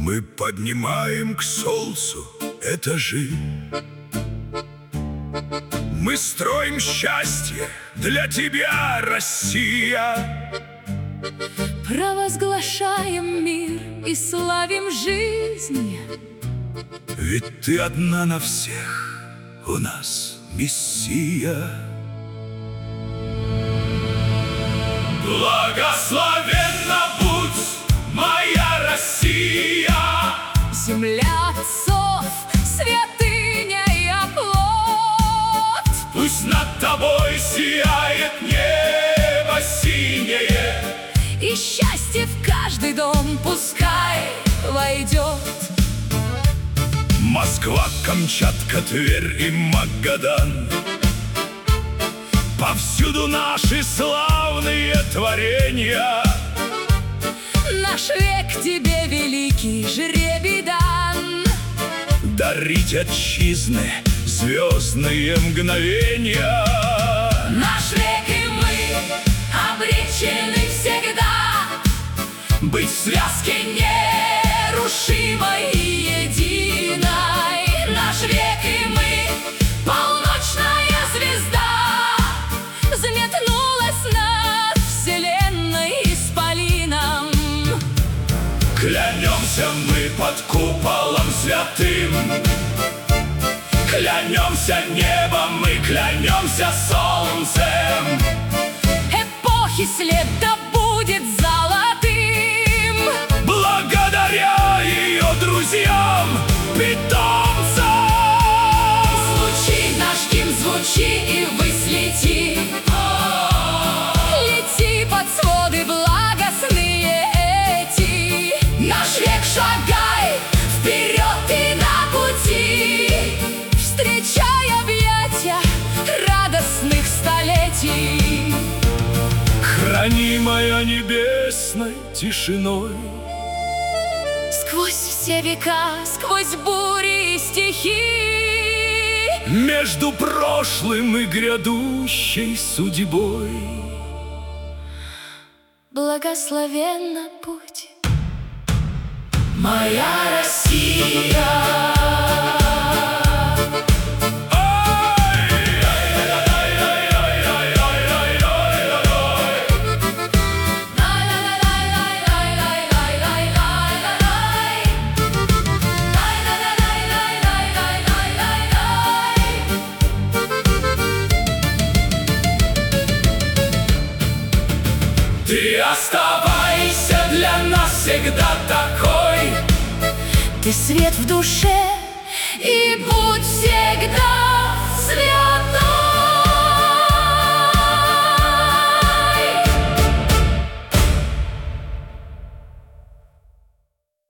Мы поднимаем к солнцу этажи. Мы строим счастье для тебя, Россия. Провозглашаем мир и славим жизнь. Ведь ты одна на всех, у нас Мессия. Благословенна будь моя Россия, Земля отцов, святыня и оплот. пусть над тобой сияет небо синее, И счастье в каждый дом пускай войдет. Москва, Камчатка, Тверь и Магадан, повсюду наши славные творения. Наш век тебе, великий жребий дан. Дарить отчизны звездные мгновения. Наш век и мы обречены всегда Быть в связке нерушимой и единой. Наш век и мы, полночная звезда, взметнулась над вселенной исполином. Клянемся мы под куполом святым, клянемся небом, мы клянемся солнцем. Эпохи след да будет золотым. Благодаря ее друзьям, питомцам. Звучи наш гимн, звучи, и ввысь лети. Лети под своды благостные эти. Наш век шагай вперед и на пути, встречай объятия радостных столетий. Хранимая небесной тишиной, Сквозь все века, сквозь бури и стихи, между прошлым и грядущей судьбой. благословенна путь моя Россия. Ты оставайся для нас всегда такой. Ты свет в душе и